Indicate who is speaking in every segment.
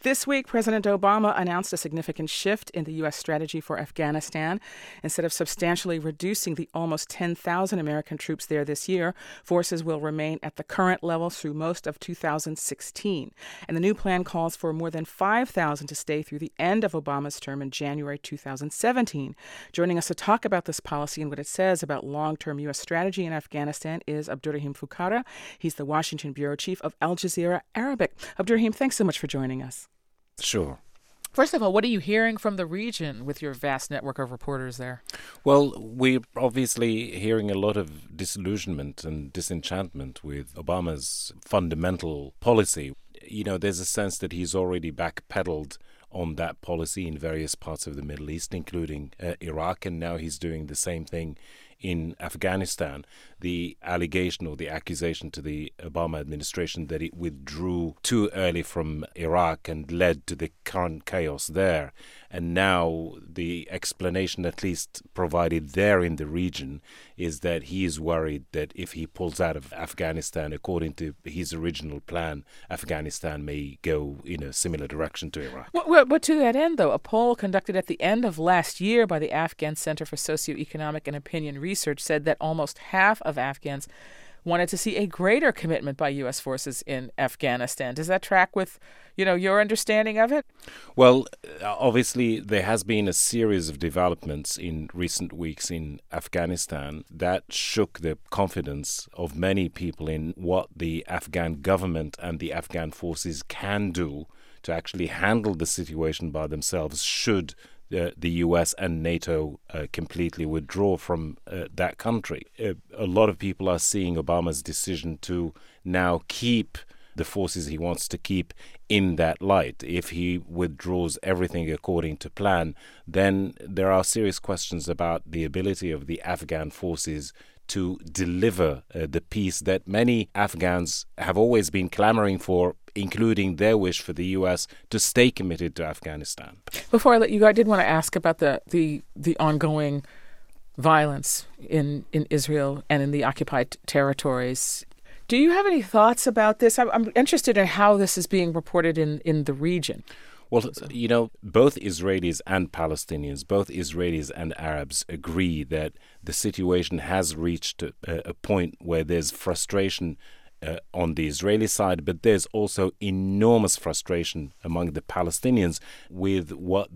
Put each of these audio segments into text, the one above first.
Speaker 1: This week, President Obama announced a significant shift in the U.S. strategy for Afghanistan. Instead of substantially reducing the almost 10,000 American troops there this year, forces will remain at the current level through most of 2016. And the new plan calls for more than 5,000 to stay through the end of Obama's term in January 2017. Joining us to talk about this policy and what it says about long-term U.S. strategy in Afghanistan is Abdurrahim Foukkara. He's the Washington bureau chief of Al Jazeera Arabic. Abdurrahim, thanks so much for joining us.
Speaker 2: Sure.
Speaker 3: First of all, what are you hearing from the region with your vast network of reporters there?
Speaker 2: Well, we're obviously hearing a lot of disillusionment and disenchantment with Obama's fundamental policy. You know, there's a sense that he's already backpedaled on that policy in various parts of the Middle East, including Iraq, and now he's doing the same thing in Afghanistan. The allegation or the accusation to the Obama administration that it withdrew too early from Iraq and led to the current chaos there. And now the explanation, at least provided there in the region, is that he is worried that if he pulls out of Afghanistan, according to his original plan, Afghanistan may go in a similar direction to Iraq.
Speaker 3: But to that end, though, a poll conducted at the end of last year by the Afghan Center for Socioeconomic and Opinion Research said that almost half of Afghans wanted to see a greater commitment by U.S. forces in Afghanistan. Does that track with, your understanding of it?
Speaker 2: Well, obviously, there has been a series of developments in recent weeks in Afghanistan that shook the confidence of many people in what the Afghan government and the Afghan forces can do to actually handle the situation by themselves should the U.S. and NATO completely withdraw from that country. A lot of people are seeing Obama's decision to now keep the forces he wants to keep in that light. If he withdraws everything according to plan, then there are serious questions about the ability of the Afghan forces to deliver the peace that many Afghans have always been clamoring for, including their wish for the U.S. to stay committed to Afghanistan.
Speaker 3: Before I let you go, I did want to ask about the ongoing violence in Israel and in the occupied territories. Do you have any thoughts about this? I'm interested in how this is being reported in the region.
Speaker 2: Well, both Israelis and Palestinians, both Israelis and Arabs agree that the situation has reached a point where there's frustration on the Israeli side, but there's also enormous frustration among the Palestinians with what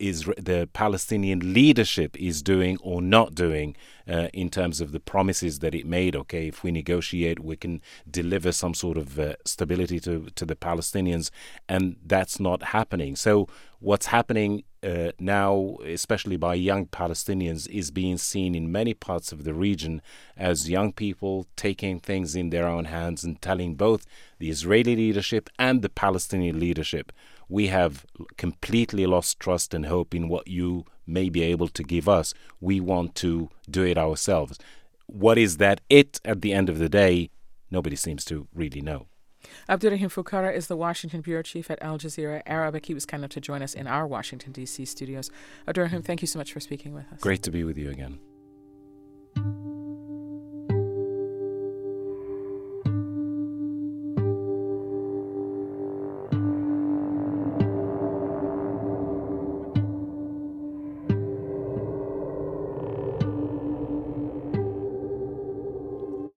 Speaker 2: the Palestinian leadership is doing or not doing in terms of the promises that it made. Okay, if we negotiate, we can deliver some sort of stability to the Palestinians, and that's not happening. So what's happening now, especially by young Palestinians, is being seen in many parts of the region as young people taking things in their own hands and telling both the Israeli leadership and the Palestinian leadership, we have completely lost trust and hope in what you may be able to give us. We want to do it ourselves. What is that at the end of the day? Nobody seems to really know.
Speaker 3: Abdurrahim Foukkara is the Washington bureau chief at Al Jazeera Arabic. He was kind enough to join us in our Washington, D.C. studios. Abdurrahim, thank you so much for speaking with us.
Speaker 2: Great to be with you again.